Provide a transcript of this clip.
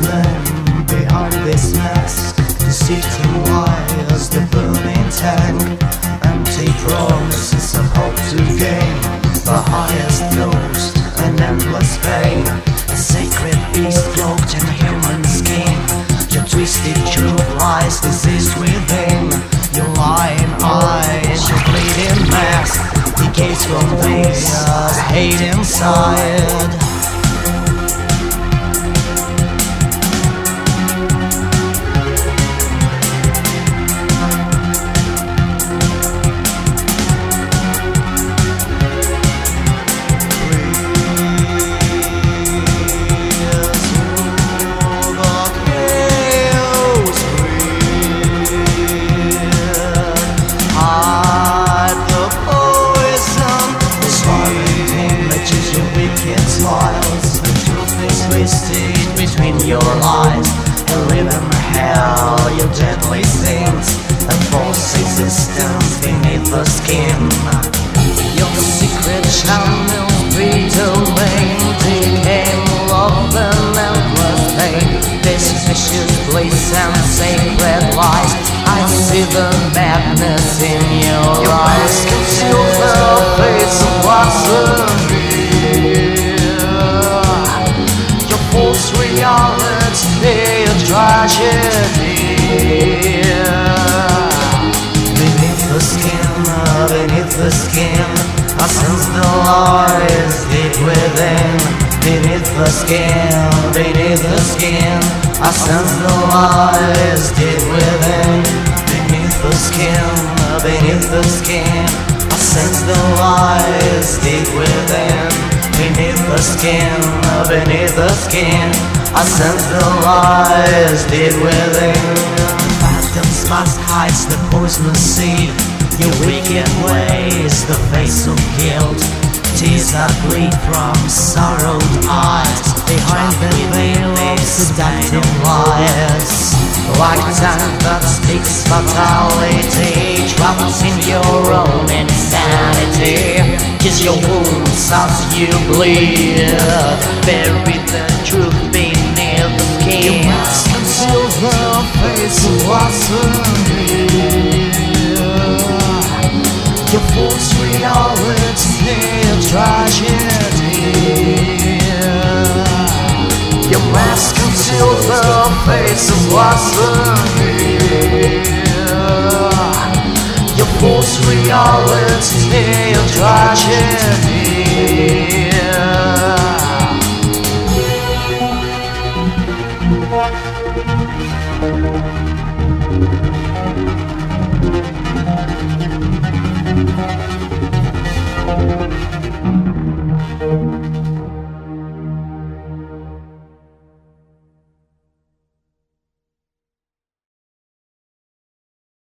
hidden behind this mask. Deceiving lies, the burning tank. Empty promises of hope to gain the highest ghost and endless pain. A sacred beast cloaked in human skin. Your twisted truth lies diseased within. Your lying eyes, your bleeding mask. Decays from veins, hate inside. Between your lies, and living hell, your deadly sins, and false existence beneath the skin. Your secret channel, free domain, decaying love and endless pain. This vicious place and sacred lies, I see the madness in your eyes. Conceal the face of blasphemy. False reality, a tragedy. Beneath the skin, I sense the lies deep within. Beneath the skin, I sense the lies deep within. Beneath the skin, I sense the lies deep within. Beneath the skin, I sense the lies deep within. Phantoms must hide the poisonous seed. Your wicked ways, the face of guilt. Tears that bleed from sorrowed eyes. Behind the veil of seductive lies. Like a tank that speaks fatality, trapped in your own insanity. Kiss your wounds as you bleed. Bury the truth beneath the skin. You must conceal the face of blasphemy. Your false reality, a tragedy. You must conceal the face of blasphemy.